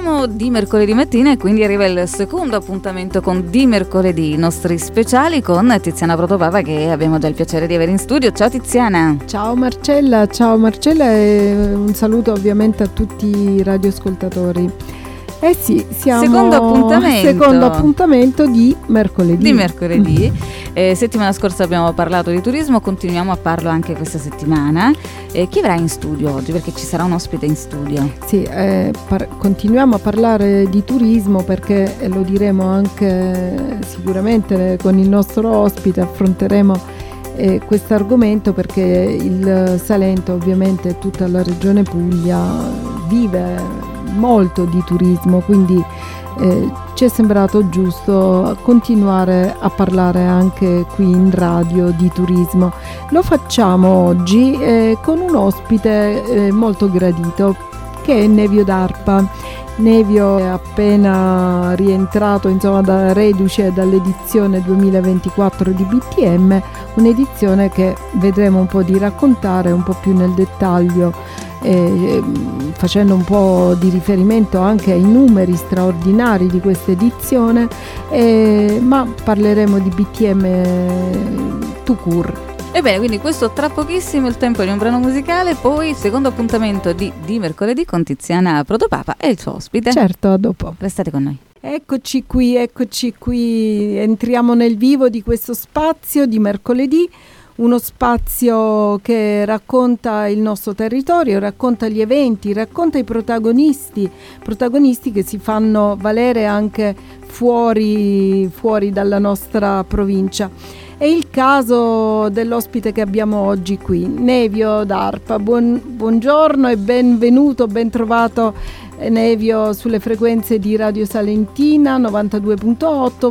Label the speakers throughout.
Speaker 1: Siamo di mercoledì mattina e quindi arriva il secondo appuntamento con Di Mercoledì, i nostri speciali con Tiziana Protopapa, che abbiamo già il piacere di avere in studio. Ciao Tiziana.
Speaker 2: Ciao Marcella e un saluto ovviamente a tutti i radioascoltatori. Eh sì, siamo secondo appuntamento di mercoledì.
Speaker 1: Settimana scorsa abbiamo parlato di turismo, continuiamo a farlo anche questa settimana. Chi verrà in studio oggi? Perché ci sarà un ospite in studio.
Speaker 2: Sì, continuiamo a parlare di turismo perché lo diremo anche sicuramente con il nostro ospite, affronteremo questo argomento perché il Salento, ovviamente tutta la regione Puglia, vive molto di turismo, quindi ci è sembrato giusto continuare a parlare anche qui in radio di turismo. Lo facciamo oggi con un ospite molto gradito, che è Nevio D'Arpa. Nevio è appena rientrato, insomma, reduce dall'edizione 2024 di BTM, un'edizione che vedremo un po' di raccontare un po' più nel dettaglio, facendo un po' di riferimento anche ai numeri straordinari di questa edizione, ma parleremo di BTM tout court.
Speaker 1: Ebbene, quindi questo tra pochissimo, il tempo di un brano musicale, poi il secondo appuntamento di mercoledì con Tiziana Protopapa e il suo ospite.
Speaker 2: Certo, a dopo.
Speaker 1: Restate con noi.
Speaker 2: Eccoci qui, entriamo nel vivo di questo spazio di mercoledì, uno spazio che racconta il nostro territorio, racconta gli eventi, racconta i protagonisti che si fanno valere anche fuori dalla nostra provincia. È il caso dell'ospite che abbiamo oggi qui, Nevio D'Arpa. Buongiorno e benvenuto, ben trovato Nevio sulle frequenze di Radio Salentina 92.8,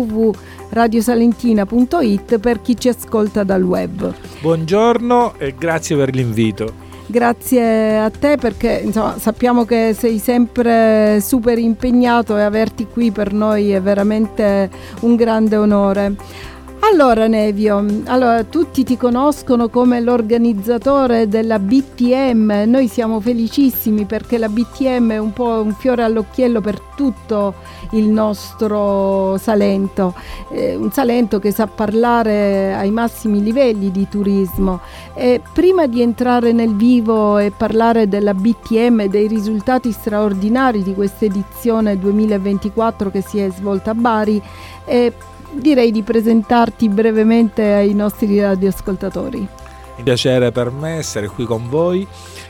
Speaker 2: www.radiosalentina.it per chi ci ascolta dal web.
Speaker 3: Buongiorno e grazie per l'invito.
Speaker 2: Grazie a te perché insomma, sappiamo che sei sempre super impegnato e averti qui per noi è veramente un grande onore. Allora Nevio, tutti ti conoscono come l'organizzatore della BTM. Noi siamo felicissimi perché la BTM è un po' un fiore all'occhiello per tutto il nostro Salento, un Salento che sa parlare ai massimi livelli di turismo. Prima di entrare nel vivo e parlare della BTM e dei risultati straordinari di questa edizione 2024 che si è svolta a Bari, direi di presentarti brevemente ai nostri radioascoltatori.
Speaker 3: Un piacere per me essere qui con voi.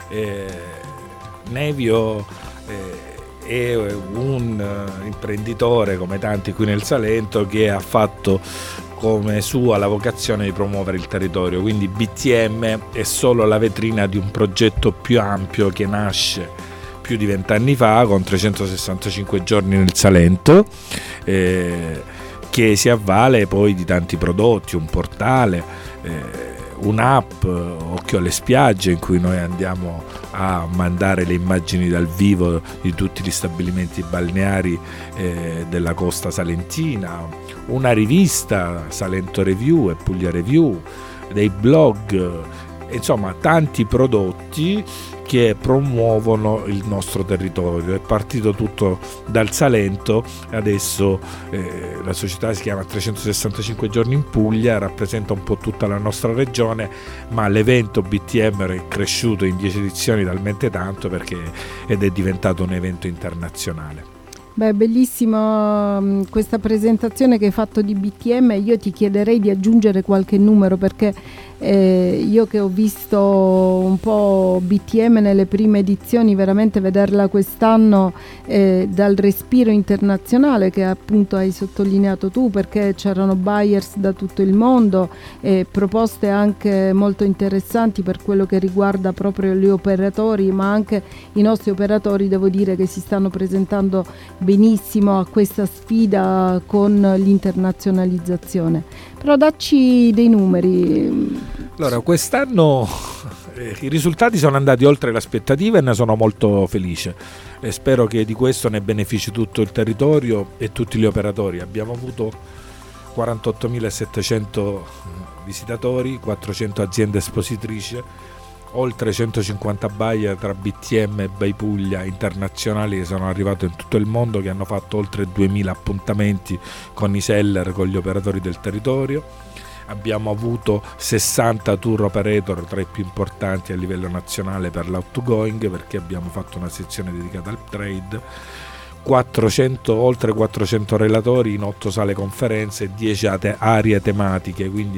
Speaker 3: Nevio è un imprenditore come tanti qui nel Salento che ha fatto come sua la vocazione di promuovere il territorio, quindi BTM è solo la vetrina di un progetto più ampio che nasce più di 20 anni fa con 365 giorni nel Salento, che si avvale poi di tanti prodotti, un portale, un'app, Occhio alle spiagge, in cui noi andiamo a mandare le immagini dal vivo di tutti gli stabilimenti balneari della costa salentina, una rivista, Salento Review e Puglia Review, dei blog, insomma tanti prodotti che promuovono il nostro territorio. È partito tutto dal Salento, adesso la società si chiama 365 giorni in Puglia, rappresenta un po' tutta la nostra regione, ma l'evento BTM è cresciuto in 10 edizioni talmente tanto ed è diventato un evento internazionale.
Speaker 2: Beh, bellissima questa presentazione che hai fatto di BTM. Io ti chiederei di aggiungere qualche numero perché io che ho visto un po' BTM nelle prime edizioni, veramente vederla quest'anno dal respiro internazionale che appunto hai sottolineato tu, perché c'erano buyers da tutto il mondo e proposte anche molto interessanti per quello che riguarda proprio gli operatori, ma anche i nostri operatori devo dire che si stanno presentando benissimo a questa sfida con l'internazionalizzazione. Però dacci dei numeri.
Speaker 3: Allora, quest'anno i risultati sono andati oltre le aspettative e ne sono molto felice e spero che di questo ne benefici tutto il territorio e tutti gli operatori. Abbiamo avuto 48.700 visitatori, 400 aziende espositrici, oltre 150 baie tra BTM e Bay Puglia internazionali che sono arrivate in tutto il mondo, che hanno fatto oltre 2000 appuntamenti con i seller, con gli operatori del territorio. Abbiamo avuto 60 tour operator, tra i più importanti a livello nazionale per l'outgoing, perché abbiamo fatto una sezione dedicata al trade, oltre 400 relatori in 8 sale conferenze e 10 aree tematiche, quindi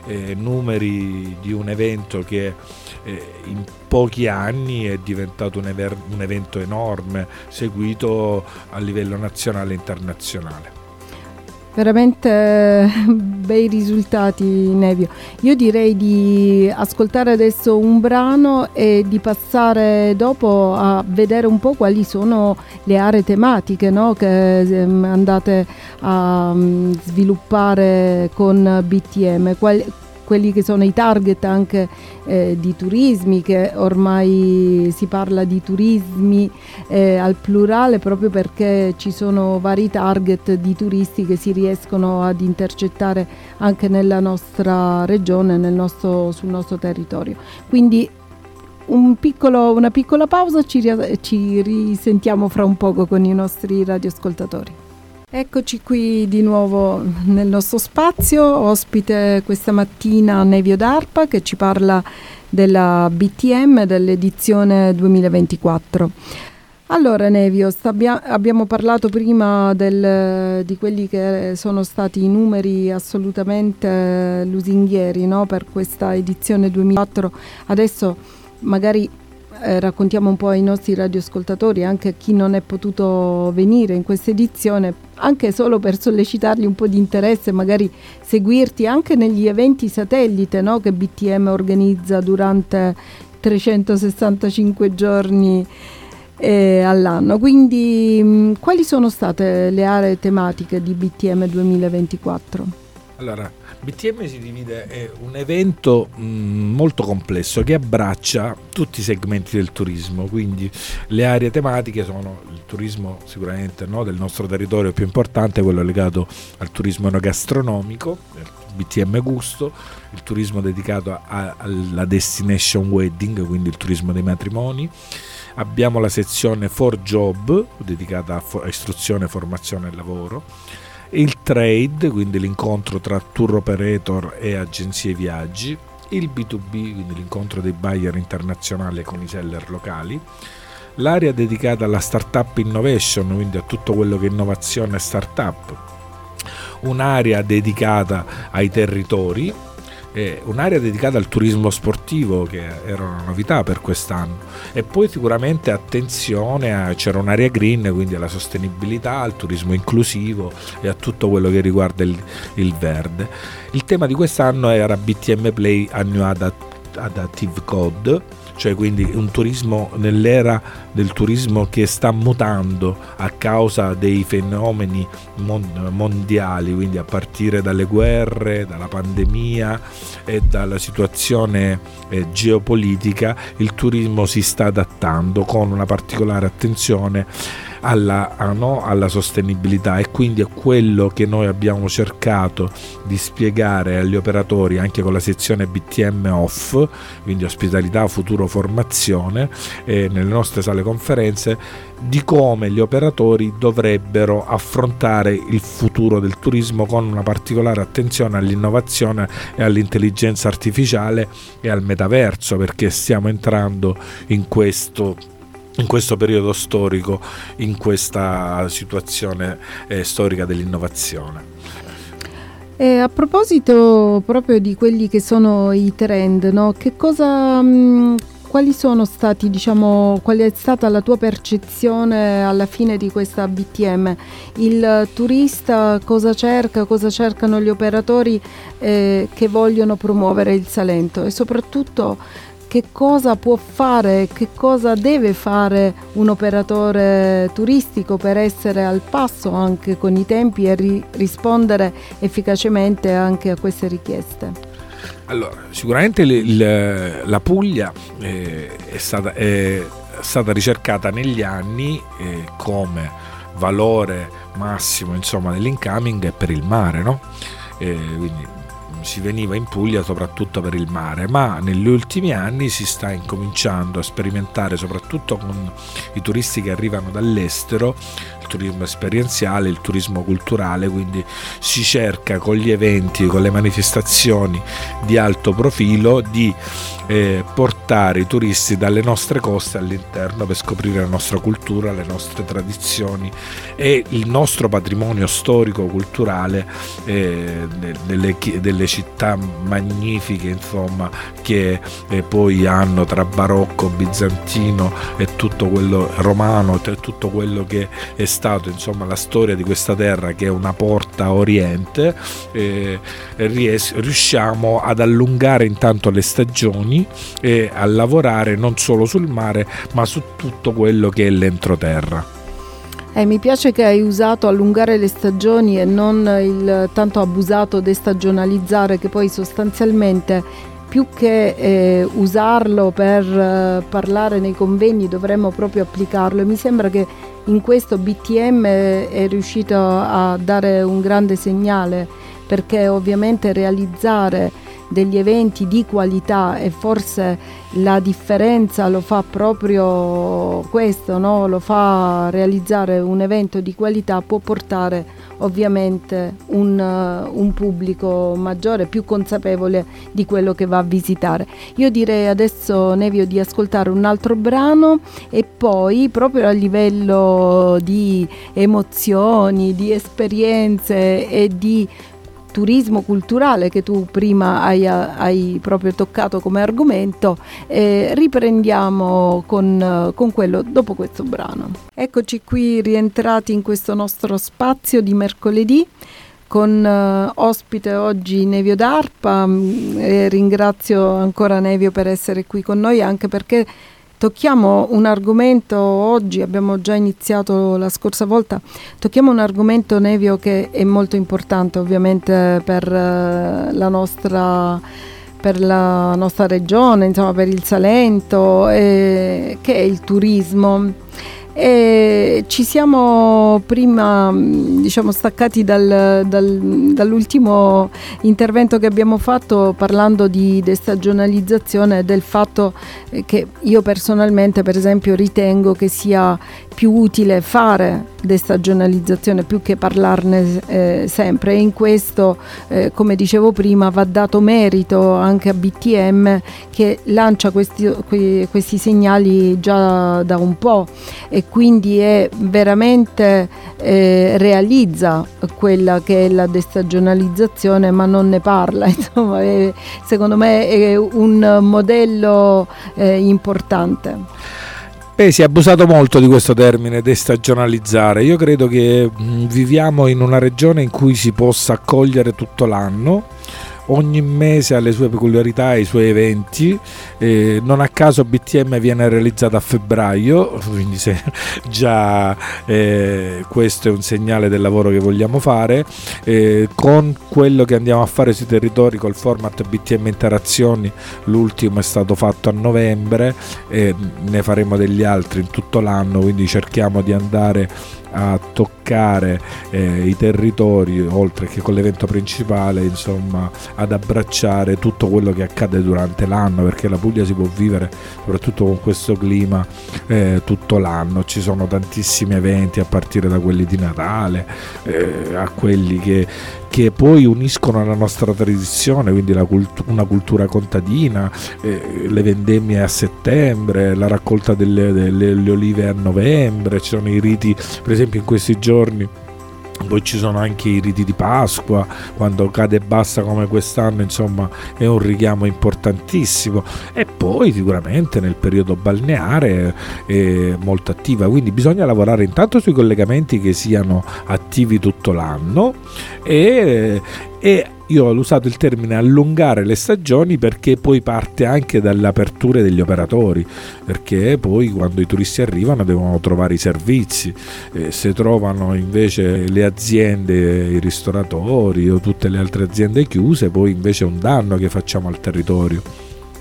Speaker 3: numeri di un evento che in pochi anni è diventato un evento enorme, seguito a livello nazionale e internazionale.
Speaker 2: Veramente bei risultati, Nevio. Io direi di ascoltare adesso un brano e di passare dopo a vedere un po' quali sono le aree tematiche, no? Che andate a sviluppare con BTM, quelli che sono i target anche di turismi, che ormai si parla di turismi al plurale proprio perché ci sono vari target di turisti che si riescono ad intercettare anche nella nostra regione, sul nostro territorio. Quindi una piccola pausa, ci risentiamo fra un poco con i nostri radioascoltatori. Eccoci qui di nuovo nel nostro spazio, ospite questa mattina Nevio D'Arpa che ci parla della BTM dell'edizione 2024. Allora Nevio, abbiamo parlato prima di quelli che sono stati i numeri assolutamente lusinghieri, no? Per questa edizione 2004, adesso magari raccontiamo un po' ai nostri radioascoltatori, anche a chi non è potuto venire in questa edizione, anche solo per sollecitargli un po' di interesse, magari seguirti anche negli eventi satellite, no? Che BTM organizza durante 365 giorni all'anno. Quindi quali sono state le aree tematiche di BTM 2024?
Speaker 3: Allora, BTM si divide, è un evento molto complesso che abbraccia tutti i segmenti del turismo, quindi le aree tematiche sono il turismo sicuramente, no, del nostro territorio più importante, quello legato al turismo enogastronomico, BTM Gusto, il turismo dedicato alla destination wedding, quindi il turismo dei matrimoni. Abbiamo la sezione For Job dedicata a istruzione, formazione e lavoro. Il trade, quindi l'incontro tra tour operator e agenzie viaggi, il B2B, quindi l'incontro dei buyer internazionali con i seller locali, l'area dedicata alla startup innovation, quindi a tutto quello che è innovazione e startup, un'area dedicata ai territori, un'area dedicata al turismo sportivo, che era una novità per quest'anno, e poi sicuramente attenzione c'era un'area green, quindi alla sostenibilità, al turismo inclusivo e a tutto quello che riguarda il verde. Il tema di quest'anno era BTM Play a New Adaptive Code, cioè quindi un turismo nell'era del turismo che sta mutando a causa dei fenomeni mondiali, quindi a partire dalle guerre, dalla pandemia e dalla situazione geopolitica. Il turismo si sta adattando con una particolare attenzione alla sostenibilità, e quindi è quello che noi abbiamo cercato di spiegare agli operatori anche con la sezione BTM Off, quindi ospitalità, futuro, formazione, nelle nostre sale conferenze, di come gli operatori dovrebbero affrontare il futuro del turismo con una particolare attenzione all'innovazione e all'intelligenza artificiale e al metaverso, perché stiamo entrando in questo periodo storico, in questa situazione storica dell'innovazione.
Speaker 2: A proposito proprio di quelli che sono i trend, no? Quali sono stati, qual è stata la tua percezione alla fine di questa BTM? Il turista cosa cerca, cosa cercano gli operatori che vogliono promuovere il Salento, e soprattutto che cosa può fare, che cosa deve fare un operatore turistico per essere al passo anche con i tempi e rispondere efficacemente anche a queste richieste?
Speaker 3: Allora, sicuramente la Puglia è stata ricercata negli anni come valore massimo, insomma, dell'incoming per il mare, no? Quindi si veniva in Puglia soprattutto per il mare, ma negli ultimi anni si sta incominciando a sperimentare soprattutto con i turisti che arrivano dall'estero, il turismo esperienziale, il turismo culturale, quindi si cerca con gli eventi, con le manifestazioni di alto profilo di portare i turisti dalle nostre coste all'interno per scoprire la nostra cultura, le nostre tradizioni e il nostro patrimonio storico culturale, delle città magnifiche, insomma, che poi hanno tra barocco, bizantino e tutto quello romano, tutto quello che è stato, insomma, la storia di questa terra che è una porta a Oriente. Riusciamo ad allungare intanto le stagioni e a lavorare non solo sul mare ma su tutto quello che è l'entroterra.
Speaker 2: Mi piace che hai usato allungare le stagioni e non il tanto abusato destagionalizzare, che poi sostanzialmente più che usarlo per parlare nei convegni dovremmo proprio applicarlo, e mi sembra che in questo BTM è riuscito a dare un grande segnale, perché ovviamente realizzare degli eventi di qualità, e forse la differenza lo fa proprio questo, no? Lo fa realizzare un evento di qualità, può portare ovviamente un pubblico maggiore, più consapevole di quello che va a visitare. Io direi adesso, Nevio, di ascoltare un altro brano e poi, proprio a livello di emozioni, di esperienze e di turismo culturale che tu prima hai proprio toccato come argomento, riprendiamo con quello dopo questo brano. Eccoci qui rientrati in questo nostro spazio di mercoledì con ospite oggi Nevio D'Arpa. Ringrazio ancora Nevio per essere qui con noi, anche perché tocchiamo un argomento oggi, abbiamo già iniziato la scorsa volta, tocchiamo un argomento, Nevio, che è molto importante ovviamente per la nostra regione, insomma per il Salento, che è il turismo. E ci siamo prima, diciamo, staccati dall'ultimo intervento che abbiamo fatto parlando di destagionalizzazione, del fatto che io personalmente, per esempio, ritengo che sia più utile fare destagionalizzazione più che parlarne sempre, e in questo, come dicevo prima, va dato merito anche a BTM, che lancia questi segnali già da un po', e quindi è veramente realizza quella che è la destagionalizzazione, ma non ne parla. Insomma, secondo me è un modello importante.
Speaker 3: Si è abusato molto di questo termine destagionalizzare. Io credo che viviamo in una regione in cui si possa accogliere tutto l'anno. Ogni mese ha le sue peculiarità e i suoi eventi, non a caso BTM viene realizzato a febbraio, quindi già questo è un segnale del lavoro che vogliamo fare, con quello che andiamo a fare sui territori col format BTM Interazioni. L'ultimo è stato fatto a novembre, ne faremo degli altri in tutto l'anno, quindi cerchiamo di andare a toccare i territori, oltre che con l'evento principale, insomma, ad abbracciare tutto quello che accade durante l'anno, perché la Puglia si può vivere soprattutto con questo clima tutto l'anno. Ci sono tantissimi eventi, a partire da quelli di Natale a quelli che poi uniscono la nostra tradizione, quindi una cultura contadina, le vendemmie a settembre, la raccolta delle olive a novembre, ci sono i riti, per esempio in questi giorni. Poi ci sono anche i riti di Pasqua, quando cade e basta come quest'anno, insomma è un richiamo importantissimo. E poi sicuramente nel periodo balneare è molto attiva, quindi bisogna lavorare intanto sui collegamenti che siano attivi tutto l'anno, e io ho usato il termine allungare le stagioni perché poi parte anche dalle aperture degli operatori, perché poi quando i turisti arrivano devono trovare i servizi, se trovano invece le aziende, i ristoratori o tutte le altre aziende chiuse, poi invece è un danno che facciamo al territorio.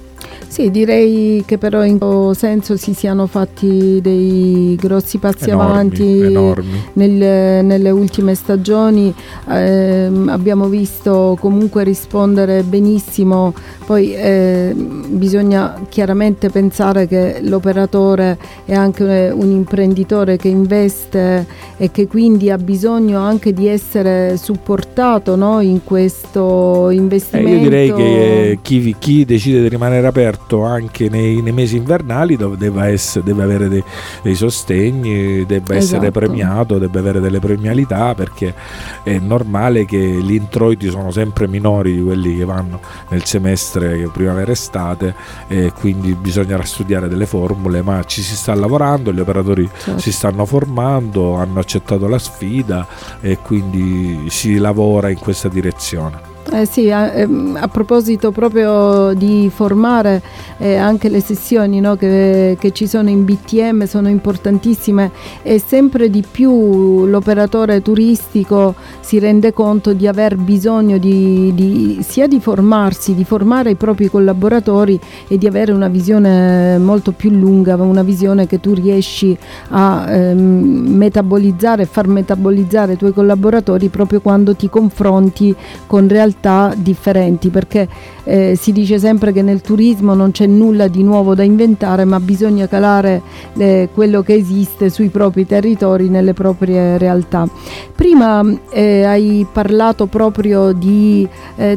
Speaker 2: Sì, direi che però in questo senso si siano fatti dei grossi passi avanti nelle ultime stagioni. Abbiamo visto comunque rispondere benissimo. Poi bisogna chiaramente pensare che l'operatore è anche un imprenditore che investe e che quindi ha bisogno anche di essere supportato, no, in questo investimento.
Speaker 3: Io direi che chi decide di rimanere aperto anche nei mesi invernali deve avere dei sostegni, deve essere premiato, deve avere delle premialità, perché è normale che gli introiti sono sempre minori di quelli che vanno nel semestre primavera-estate, e quindi bisognerà studiare delle formule, ma ci si sta lavorando, gli operatori si stanno formando, hanno accettato la sfida e quindi si lavora in questa direzione.
Speaker 2: Sì, a proposito proprio di formare, anche le sessioni, no, che ci sono in BTM sono importantissime, e sempre di più l'operatore turistico si rende conto di aver bisogno sia di formarsi, di formare i propri collaboratori e di avere una visione molto più lunga, una visione che tu riesci a metabolizzare, far metabolizzare i tuoi collaboratori proprio quando ti confronti con realtà differenti, perché si dice sempre che nel turismo non c'è nulla di nuovo da inventare, ma bisogna calare quello che esiste sui propri territori, nelle proprie realtà. Prima hai parlato proprio di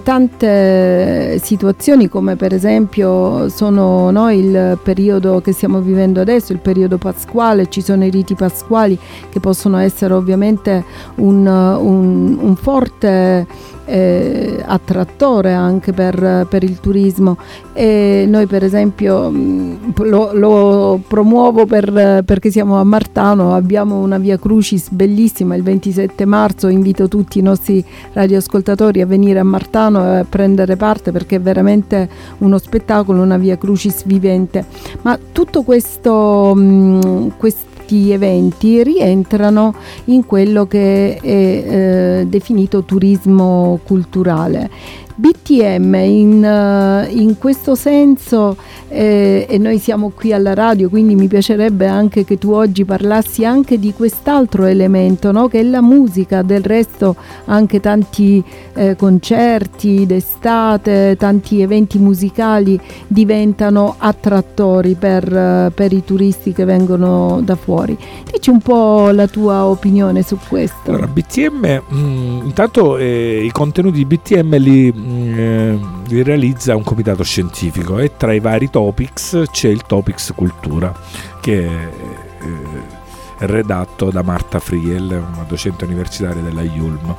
Speaker 2: tante situazioni, come per esempio sono, no, il periodo che stiamo vivendo adesso, il periodo pasquale. Ci sono i riti pasquali che possono essere ovviamente un forte attrattore anche per il turismo, e noi per esempio lo promuovo perché siamo a Martano, abbiamo una Via Crucis bellissima il 27 marzo. Invito tutti i nostri radioascoltatori a venire a Martano e a prendere parte, perché è veramente uno spettacolo, una Via Crucis vivente. Ma tutto questi eventi rientrano in quello che è definito turismo culturale. BTM in questo senso, e noi siamo qui alla radio, quindi mi piacerebbe anche che tu oggi parlassi anche di quest'altro elemento, no? Che è la musica. Del resto anche tanti concerti d'estate, tanti eventi musicali diventano attrattori per i turisti che vengono da fuori. Dici un po' la tua opinione su questo.
Speaker 3: Allora, BTM, intanto i contenuti di BTM li realizza un comitato scientifico, e tra i vari topics c'è il Topics Cultura, che è redatto da Marta Friel, una docente universitaria della IULM.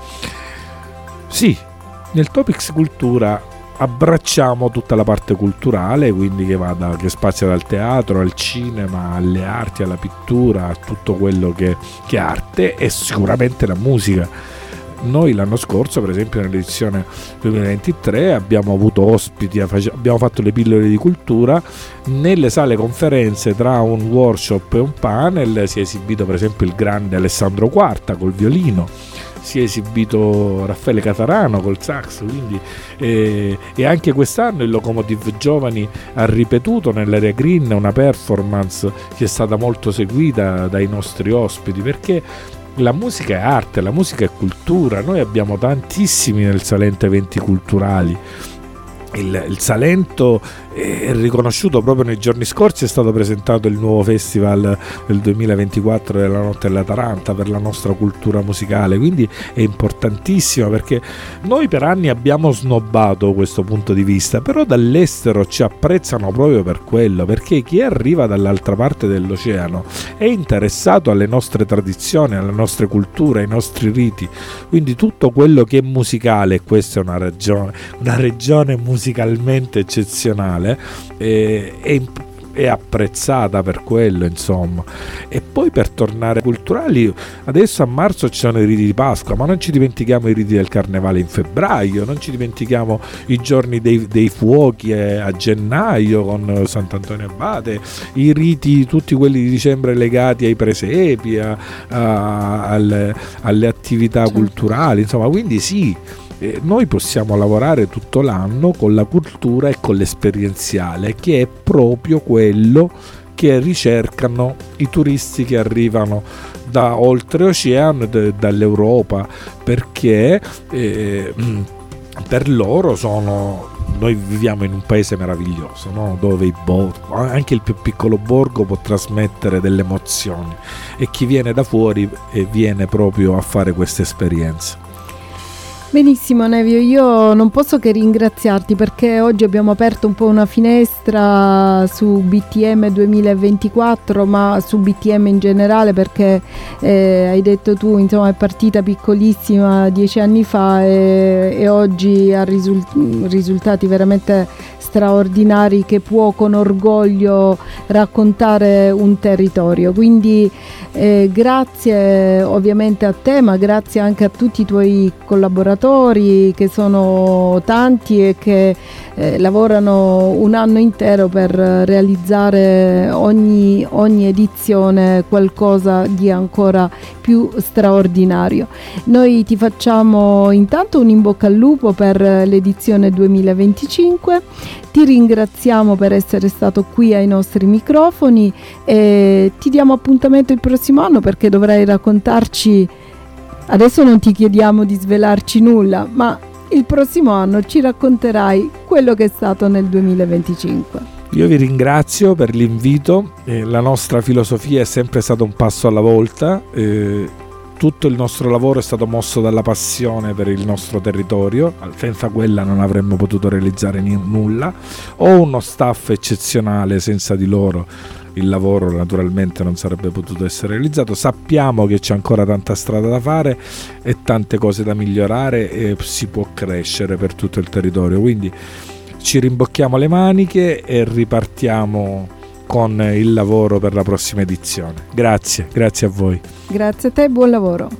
Speaker 3: Sì, nel Topics Cultura abbracciamo tutta la parte culturale, quindi che spazia dal teatro al cinema, alle arti, alla pittura, a tutto quello che è arte, e sicuramente la musica. Noi l'anno scorso, per esempio nell'edizione 2023, abbiamo avuto ospiti, abbiamo fatto le pillole di cultura nelle sale conferenze. Tra un workshop e un panel si è esibito per esempio il grande Alessandro Quarta col violino, si è esibito Raffaele Catarano col sax, quindi e anche quest'anno il Locomotive Giovani ha ripetuto nell'area green una performance che è stata molto seguita dai nostri ospiti, perché la musica è arte, la musica è cultura. Noi abbiamo tantissimi nel Salento eventi culturali. Il Salento è riconosciuto proprio nei giorni scorsi, è stato presentato il nuovo festival del 2024 della Notte della Taranta per la nostra cultura musicale, quindi è importantissimo, perché noi per anni abbiamo snobbato questo punto di vista, però dall'estero ci apprezzano proprio per quello, perché chi arriva dall'altra parte dell'oceano è interessato alle nostre tradizioni, alle nostre culture, ai nostri riti, quindi tutto quello che è musicale, e questa è una regione musicalmente eccezionale, è apprezzata per quello, insomma. E poi, per tornare culturali, adesso a marzo ci sono i riti di Pasqua, ma non ci dimentichiamo i riti del Carnevale in febbraio, non ci dimentichiamo i giorni dei fuochi a gennaio con Sant'Antonio Abate, i riti tutti quelli di dicembre legati ai presepi, alle attività culturali, insomma. Quindi sì, noi possiamo lavorare tutto l'anno con la cultura e con l'esperienziale, che è proprio quello che ricercano i turisti che arrivano da oltreoceano, dall'Europa, perché per loro noi viviamo in un paese meraviglioso, no? Dove anche il più piccolo borgo può trasmettere delle emozioni, e chi viene da fuori viene proprio a fare questa esperienza.
Speaker 2: Benissimo Nevio, io non posso che ringraziarti, perché oggi abbiamo aperto un po' una finestra su BTM 2024, ma su BTM in generale, perché hai detto tu, insomma, è partita piccolissima 10 anni fa e oggi ha risultati veramente straordinari, che può con orgoglio raccontare un territorio. Quindi grazie ovviamente a te, ma grazie anche a tutti i tuoi collaboratori, che sono tanti e che lavorano un anno intero per realizzare ogni edizione qualcosa di ancora più straordinario. Noi ti facciamo intanto un in bocca al lupo per l'edizione 2025, ti ringraziamo per essere stato qui ai nostri microfoni e ti diamo appuntamento il prossimo anno, perché dovrai raccontarci. Adesso non ti chiediamo di svelarci nulla, ma il prossimo anno ci racconterai quello che è stato nel 2025.
Speaker 3: Io vi ringrazio per l'invito, la nostra filosofia è sempre stata un passo alla volta, tutto il nostro lavoro è stato mosso dalla passione per il nostro territorio, senza quella non avremmo potuto realizzare nulla. Ho uno staff eccezionale, senza di loro il lavoro naturalmente non sarebbe potuto essere realizzato. Sappiamo che c'è ancora tanta strada da fare e tante cose da migliorare, e si può crescere per tutto il territorio, quindi ci rimbocchiamo le maniche e ripartiamo con il lavoro per la prossima edizione. Grazie a voi.
Speaker 2: Grazie a te e buon lavoro.